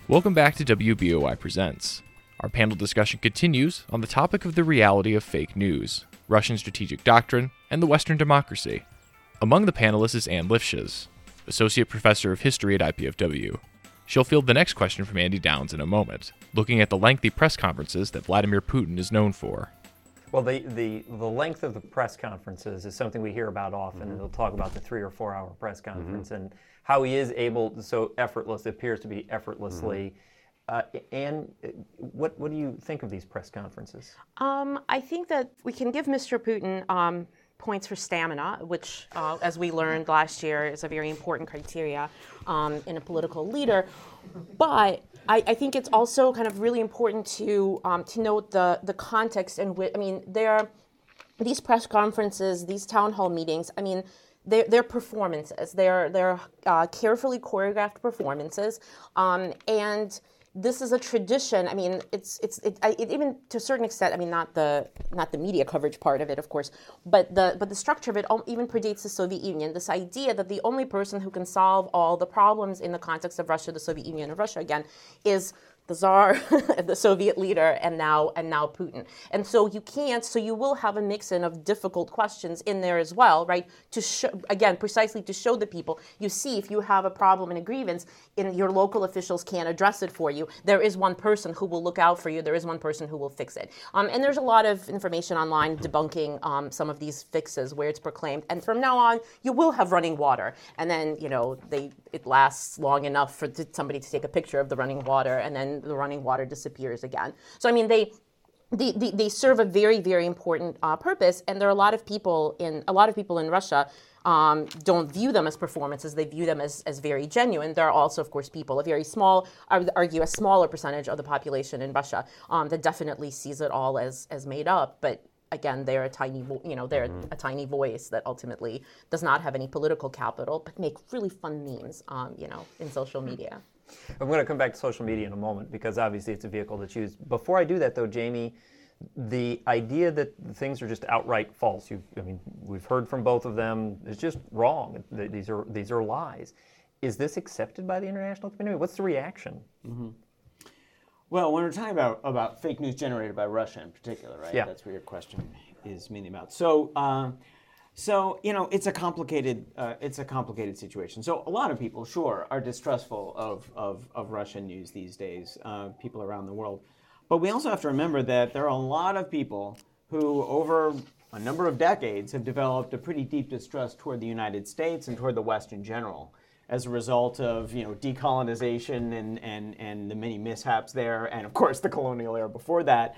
Welcome back to WBOI Presents. Our panel discussion continues on the topic of the reality of fake news, Russian strategic doctrine, and the Western democracy. Among the panelists is Ann Lifshitz, Associate Professor of History at IPFW. She'll field the next question from Andy Downs in a moment, looking at the lengthy press conferences that Vladimir Putin is known for. Well, the length of the press conferences is something we hear about often, and they'll talk about the 3 or 4 hour press conference and how he is able to, so effortless, it appears to be effortlessly. And what do you think of these press conferences? I think that we can give Mr. Putin points for stamina, which, as we learned last year, is a very important criteria in a political leader. But I think it's also kind of really important to note the context in which, these press conferences, these town hall meetings, they're performances. They're carefully choreographed performances, and this is a tradition. It even to a certain extent. Not the media coverage part of it, of course, but the structure of it even predates the Soviet Union. This idea that the only person who can solve all the problems in the context of Russia, the Soviet Union, and Russia again, is the Tsar, the Soviet leader, and now Putin. And so you will have a mix-in of difficult questions in there as well, right? To show, again, precisely to show the people, you see, if you have a problem and a grievance, your local officials can't address it for you. There is one person who will look out for you. There is one person who will fix it. And there's a lot of information online debunking some of these fixes where it's proclaimed. And from now on, you will have running water. And then, it lasts long enough for somebody to take a picture of the running water, and then the running water disappears again. So they serve a very, very important purpose, and there are a lot of people in Russia don't view them as performances. They view them as very genuine. There are also, of course, people, a very small, I would argue, a smaller percentage of the population in Russia that definitely sees it all as made up, but. Again, they're a tiny voice that ultimately does not have any political capital, but make really fun memes, in social media. I'm going to come back to social media in a moment because obviously it's a vehicle that's used. Before I do that, though, Jamie, the idea that things are just outright false. We've heard from both of them. It's just wrong. These are lies. Is this accepted by the international community? What's the reaction? Mm-hmm. Well, when we're talking about fake news generated by Russia in particular, right? Yeah. That's what your question is mainly about. So it's a complicated situation. So a lot of people, sure, are distrustful of Russian news these days. People around the world, but we also have to remember that there are a lot of people who, over a number of decades, have developed a pretty deep distrust toward the United States and toward the West in general, as a result of decolonization and the many mishaps there, and of course the colonial era before that.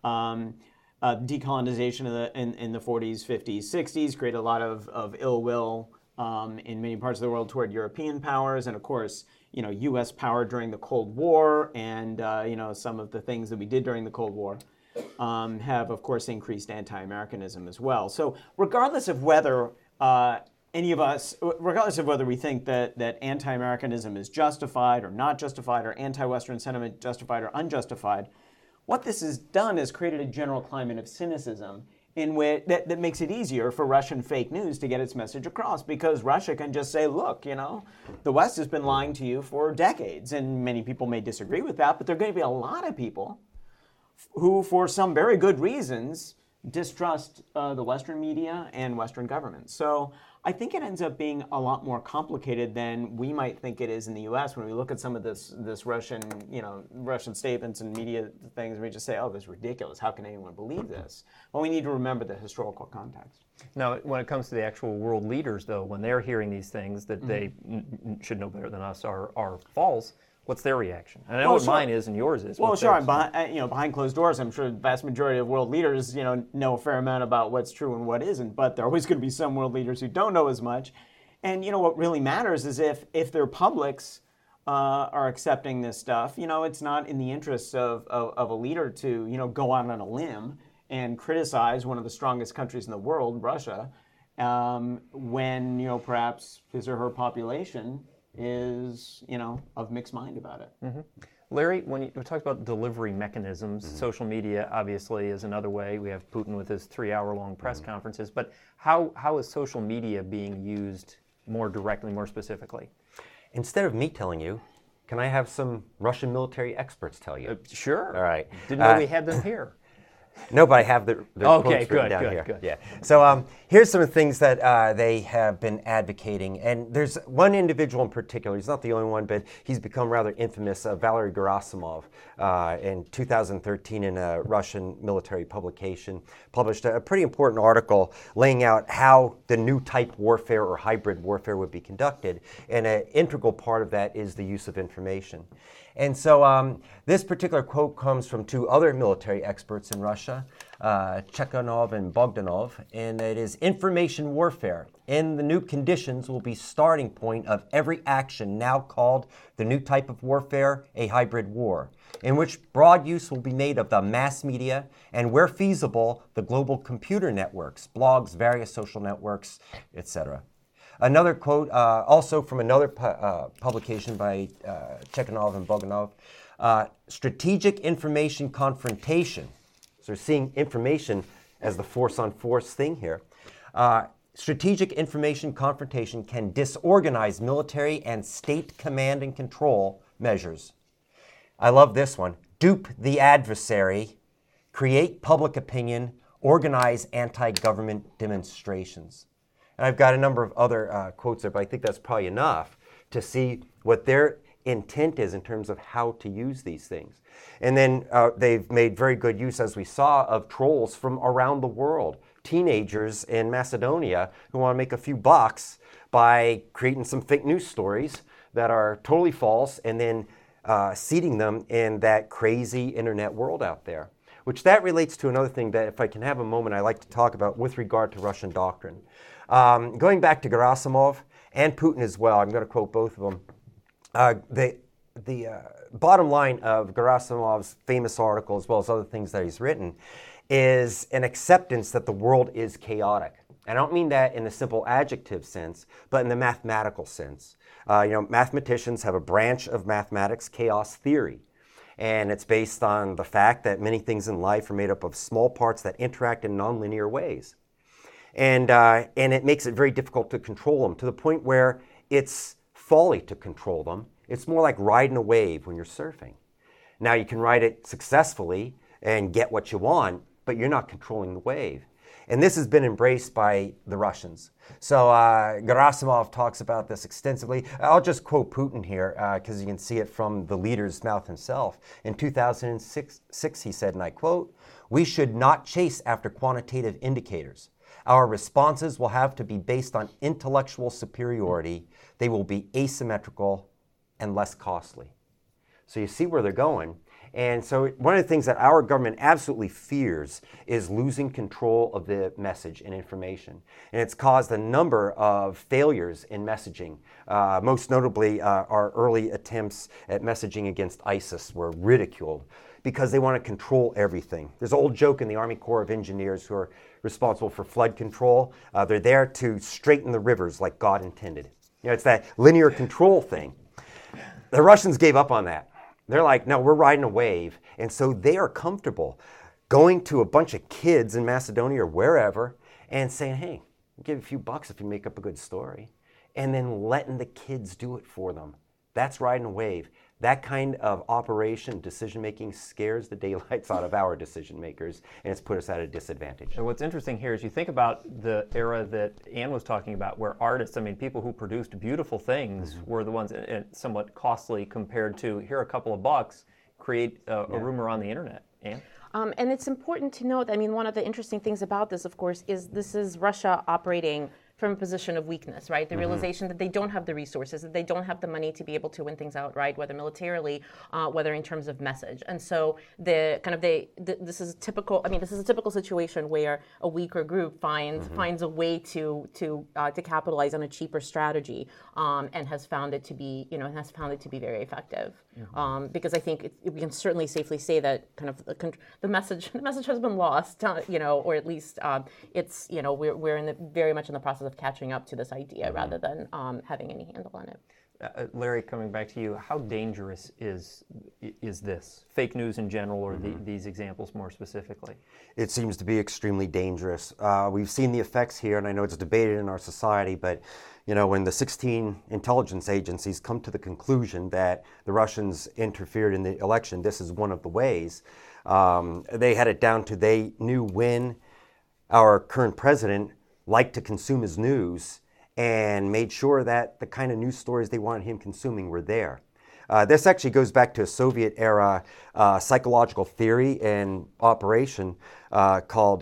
Decolonization in the 40s, 50s, 60s created a lot of ill will in many parts of the world toward European powers, and of course U.S. power during the Cold War, and some of the things that we did during the Cold War have of course increased anti-Americanism as well. So regardless of whether any of us, regardless of whether we think that anti-Americanism is justified or not justified, or anti-Western sentiment justified or unjustified, what this has done is created a general climate of cynicism in which that makes it easier for Russian fake news to get its message across, because Russia can just say, look, the West has been lying to you for decades, and many people may disagree with that, but there are going to be a lot of people who, for some very good reasons, distrust the Western media and Western governments. So I think it ends up being a lot more complicated than we might think it is in the U.S. when we look at some of this Russian statements and media things, and we just say, oh, this is ridiculous. How can anyone believe this? Well, we need to remember the historical context. Now, when it comes to the actual world leaders, though, when they're hearing these things that they should know better than us are false, what's their reaction? And I know what mine is and yours is. Well, sure. Behind closed doors, I'm sure the vast majority of world leaders, know a fair amount about what's true and what isn't. But there are always going to be some world leaders who don't know as much. And what really matters is if their publics are accepting this stuff, it's not in the interests of a leader to go out on a limb and criticize one of the strongest countries in the world, Russia, when perhaps his or her population is, of mixed mind about it. Mm-hmm. Larry, when you talk about delivery mechanisms, social media obviously is another way. We have Putin with his 3-hour-long press conferences, but how is social media being used more directly, more specifically? Instead of me telling you, Can I have some Russian military experts tell you? Sure. All right. Didn't know we had them here. No, but I have their Okay, quotes written down good, here. good. Yeah. So here's some of the things that they have been advocating, and there's one individual in particular. He's not the only one, but he's become rather infamous. Valery Gerasimov, in 2013, in a Russian military publication, published a pretty important article laying out how the new type warfare or hybrid warfare would be conducted, and an integral part of that is the use of information. And so this particular quote comes from two other military experts in Russia, Chekhanov and Bogdanov, and it is information warfare. In the new conditions will be starting point of every action now called the new type of warfare, a hybrid war, in which broad use will be made of the mass media and, where feasible, the global computer networks, blogs, various social networks, etc. Another quote, also from another publication by Chekhanov and Bogdanov, strategic information confrontation. So we're seeing information as the force-on-force thing here. Strategic information confrontation can disorganize military and state command and control measures. I love this one. Dupe the adversary, create public opinion, organize anti-government demonstrations. And I've got a number of other quotes there, but I think that's probably enough to see what their intent is in terms of how to use these things. And then they've made very good use, as we saw, of trolls from around the world. Teenagers in Macedonia who want to make a few bucks by creating some fake news stories that are totally false and then seeding them in that crazy internet world out there. Which that relates to another thing that, if I can have a moment, I'd like to talk about with regard to Russian doctrine. Going back to Gerasimov and Putin as well, I'm going to quote both of them. The bottom line of Gerasimov's famous article, as well as other things that he's written, is an acceptance that the world is chaotic. I don't mean that in a simple adjective sense, but in the mathematical sense. Mathematicians have a branch of mathematics, chaos theory. And it's based on the fact that many things in life are made up of small parts that interact in nonlinear ways. And it makes it very difficult to control them, to the point where it's folly to control them. It's more like riding a wave when you're surfing. Now, you can ride it successfully and get what you want, but you're not controlling the wave. And this has been embraced by the Russians. So Gerasimov talks about this extensively. I'll just quote Putin here because you can see it from the leader's mouth himself. In 2006, he said, and I quote, "We should not chase after quantitative indicators. Our responses will have to be based on intellectual superiority. They will be asymmetrical and less costly." So you see where they're going. And so one of the things that our government absolutely fears is losing control of the message and information. And it's caused a number of failures in messaging. Most notably, our early attempts at messaging against ISIS were ridiculed because they want to control everything. There's an old joke in the Army Corps of Engineers who are responsible for flood control. They're there to straighten the rivers like God intended. It's that linear control thing. The Russians gave up on that. They're like, no, we're riding a wave. And so they are comfortable going to a bunch of kids in Macedonia or wherever and saying, hey, I'll give you a few bucks if you make up a good story. And then letting the kids do it for them. That's riding a wave. That kind of operation, decision-making, scares the daylights out of our decision-makers, and it's put us at a disadvantage. And what's interesting here is you think about the era that Ann was talking about, where artists, people who produced beautiful things were the ones somewhat costly compared to, here are a couple of bucks, create a rumor on the internet. Ann? And it's important to note, one of the interesting things about this, of course, is this is Russia operating from a position of weakness, right? The realization that they don't have the resources, that they don't have the money to be able to win things outright, whether militarily, whether in terms of message. And so this is typical. This is a typical situation where a weaker group finds a way to capitalize on a cheaper strategy, and has found it to be very effective. Because I think we can certainly safely say that the message has been lost, or at least it's we're very much in the process of catching up to this idea rather than having any handle on it. Larry, coming back to you, how dangerous is this? Fake news in general, or these examples more specifically? It seems to be extremely dangerous. We've seen the effects here, and I know it's debated in our society, but when the 16 intelligence agencies come to the conclusion that the Russians interfered in the election, this is one of the ways. They had it down to they knew when our current president liked to consume his news and made sure that the kind of news stories they wanted him consuming were there. This actually goes back to a Soviet-era psychological theory and operation called,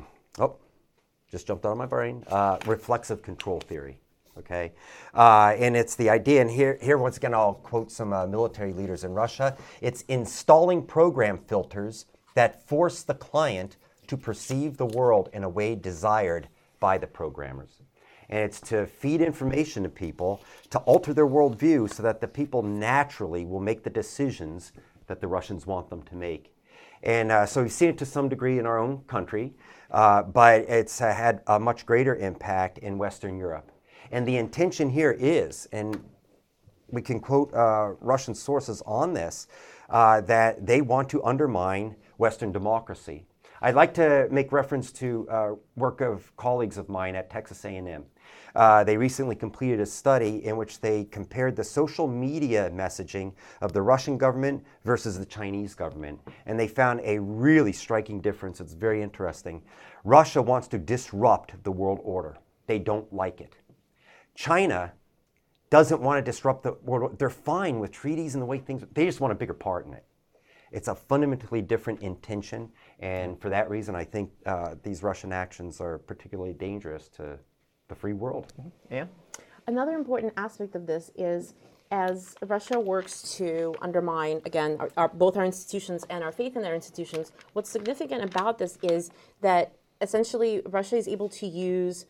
just jumped out of my brain, reflexive control theory. Okay, and it's the idea, and here once again I'll quote some military leaders in Russia. It's installing program filters that force the client to perceive the world in a way desired by the programmers. And it's to feed information to people, to alter their worldview so that the people naturally will make the decisions that the Russians want them to make. And so we've seen it to some degree in our own country, but it's had a much greater impact in Western Europe. And the intention here is, and we can quote Russian sources on this, that they want to undermine Western democracy. I'd like to make reference to work of colleagues of mine at Texas A&M. They recently completed a study in which they compared the social media messaging of the Russian government versus the Chinese government. And they found a really striking difference. It's very interesting. Russia wants to disrupt the world order. They don't like it. China doesn't want to disrupt the world. They're fine with treaties and the way things, they just want a bigger part in it. It's a fundamentally different intention, and for that reason, I think these Russian actions are particularly dangerous to the free world. Yeah. Another important aspect of this is, as Russia works to undermine, again, both our institutions and our faith in their institutions, what's significant about this is that essentially Russia is able to use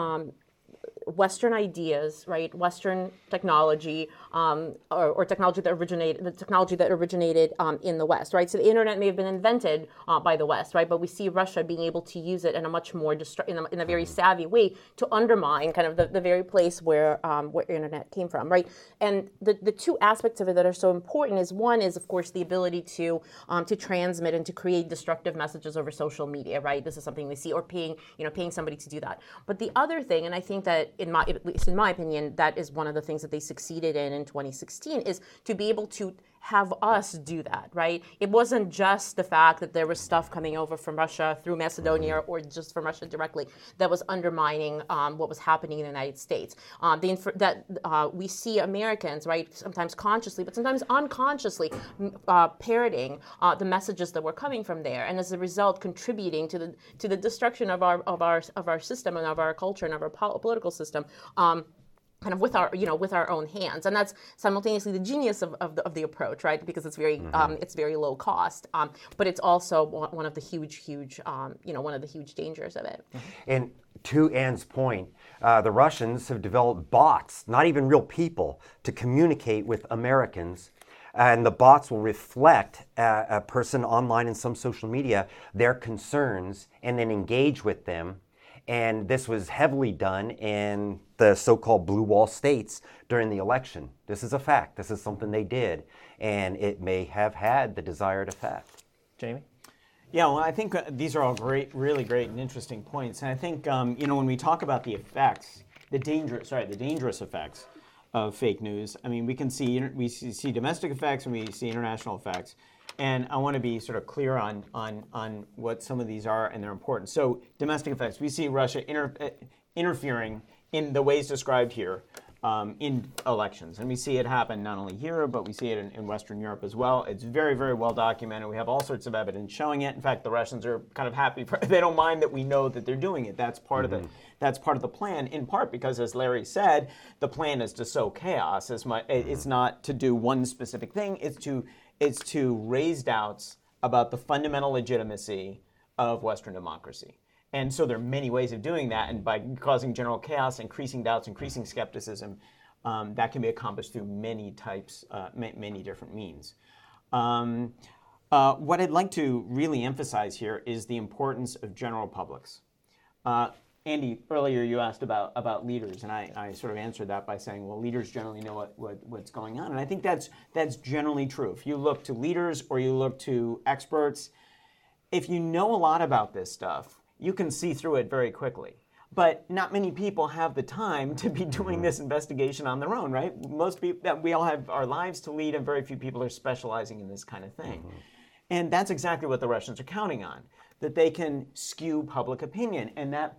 Western ideas, right? Western technology, or technology that originated in the West, right? So the internet may have been invented by the West, right? But we see Russia being able to use it in a much more in a very savvy way to undermine kind of the very place where internet came from, right? And the two aspects of it that are so important is, one is, of course, the ability to transmit and to create destructive messages over social media, right? This is something we see, or paying somebody to do that. But the other thing, and I think that at least in my opinion, that is one of the things that they succeeded in 2016, is to be able to have us do that, right? It wasn't just the fact that there was stuff coming over from Russia through Macedonia or just from Russia directly that was undermining what was happening in the United States. We see Americans, right, sometimes consciously, but sometimes unconsciously parroting the messages that were coming from there, and as a result, contributing to the destruction of our system and of our culture and of our political system. Kind of with our own hands, and that's simultaneously the genius of the approach, right? Because it's very low cost, but it's also one of the huge dangers of it. And to Anne's point, the Russians have developed bots, not even real people, to communicate with Americans. And the bots will reflect a person online in some social media, their concerns, and then engage with them. And this was heavily done in the so-called blue wall states during the election. This is a fact. This is something they did, and it may have had the desired effect. Jamie? Yeah, well, I think these are all really great and interesting points. And I think when we talk about the effects, the dangerous effects of fake news, I mean, we see domestic effects and we see international effects. And I want to be sort of clear on what some of these are, and they're important. So domestic effects, we see Russia interfering in the ways described here in elections. And we see it happen not only here, but we see it in Western Europe as well. It's very, very well documented. We have all sorts of evidence showing it. In fact, the Russians are kind of happy. They don't mind that we know that they're doing it. That's part of the plan, in part because, as Larry said, the plan is to sow chaos. It's not to do one specific thing. It's to raise doubts about the fundamental legitimacy of Western democracy. And so there are many ways of doing that, and by causing general chaos, increasing doubts, increasing skepticism, that can be accomplished through many different means. What I'd like to really emphasize here is the importance of general publics. Andy, earlier you asked about leaders, and I sort of answered that by saying, well, leaders generally know what's going on. And I think that's generally true. If you look to leaders or you look to experts, if you know a lot about this stuff, you can see through it very quickly. But not many people have the time to be doing this investigation on their own, right? Most people, we all have our lives to lead, and very few people are specializing in this kind of thing. And that's exactly what the Russians are counting on, that they can skew public opinion. And that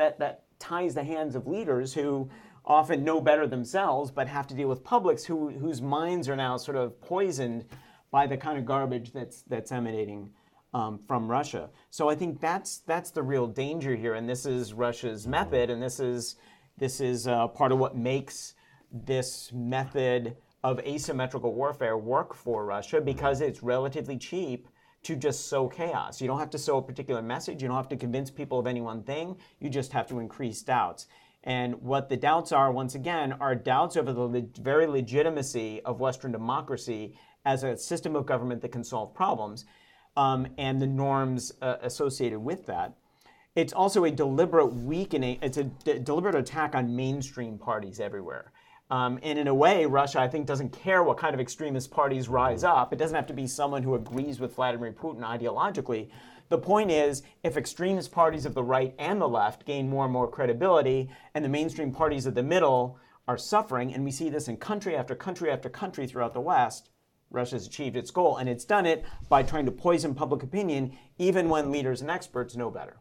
ties the hands of leaders who often know better themselves, but have to deal with publics whose minds are now sort of poisoned by the kind of garbage that's emanating from Russia. So I think that's the real danger here, and this is Russia's method, and this is part of what makes this method of asymmetrical warfare work for Russia, because it's relatively cheap to just sow chaos. You don't have to sow a particular message. You don't have to convince people of any one thing. You just have to increase doubts. And what the doubts are, once again, are doubts over the very legitimacy of Western democracy as a system of government that can solve problems, and the norms associated with that. It's also a deliberate weakening. It's a deliberate attack on mainstream parties everywhere. And in a way, Russia, I think, doesn't care what kind of extremist parties rise up. It doesn't have to be someone who agrees with Vladimir Putin ideologically. The point is, if extremist parties of the right and the left gain more and more credibility, and the mainstream parties of the middle are suffering, and we see this in country after country after country throughout the West, Russia's achieved its goal. And it's done it by trying to poison public opinion, even when leaders and experts know better.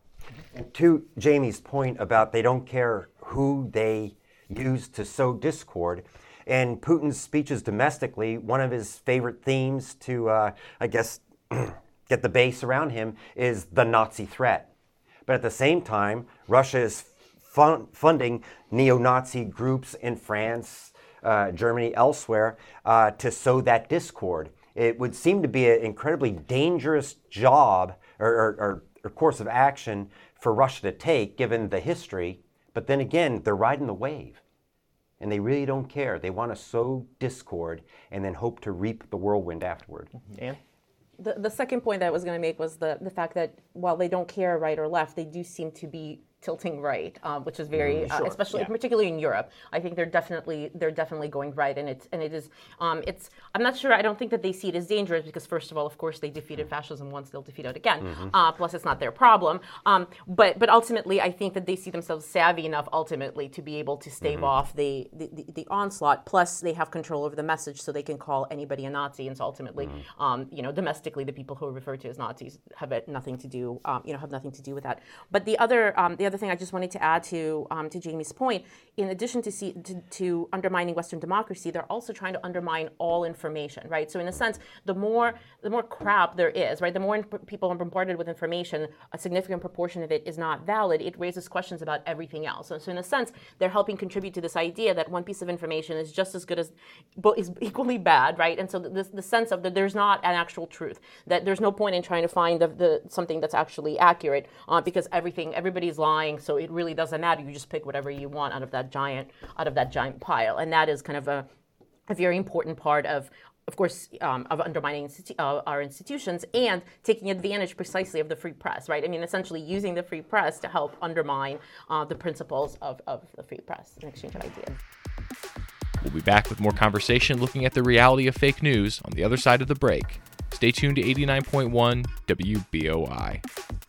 To Jamie's point about they don't care who they use to sow discord, in Putin's speeches domestically, one of his favorite themes to, I guess, get the base around him is the Nazi threat. But at the same time, Russia is funding neo-Nazi groups in France, Germany, elsewhere, to sow that discord. It would seem to be an incredibly dangerous job or course of action for Russia to take, given the history. But then again, they're riding the wave, and they really don't care. They want to sow discord and then hope to reap the whirlwind afterward. Dan? The second point that I was going to make was the fact that while they don't care right or left, they do seem to be tilting right, which is very, especially particularly in Europe. I think they're definitely going right, and it is. I'm not sure. I don't think that they see it as dangerous because, first of all, of course, they defeated fascism once; they'll defeat it again. Plus, it's not their problem. But ultimately, I think that they see themselves savvy enough ultimately to be able to stave off the onslaught. Plus, they have control over the message, so they can call anybody a Nazi, and so ultimately, domestically, the people who are referred to as Nazis have nothing to do, have nothing to do with that. But the other thing I just wanted to add to Jamie's point, in addition to undermining Western democracy, they're also trying to undermine all information, right? So in a sense, the more crap there is, right, the more people are bombarded with information, a significant proportion of it is not valid. It raises questions about everything else. So in a sense, they're helping contribute to this idea that one piece of information is just as good as, is equally bad, right? And so the sense of that there's not an actual truth, that there's no point in trying to find the something that's actually accurate because everybody's lying. So it really doesn't matter. You just pick whatever you want out of that giant pile, and that is kind of a very important part of course, of undermining our institutions and taking advantage precisely of the free press, right? I mean, essentially using the free press to help undermine the principles of the free press and exchange of ideas. We'll be back with more conversation looking at the reality of fake news on the other side of the break. Stay tuned to 89.1 WBOI.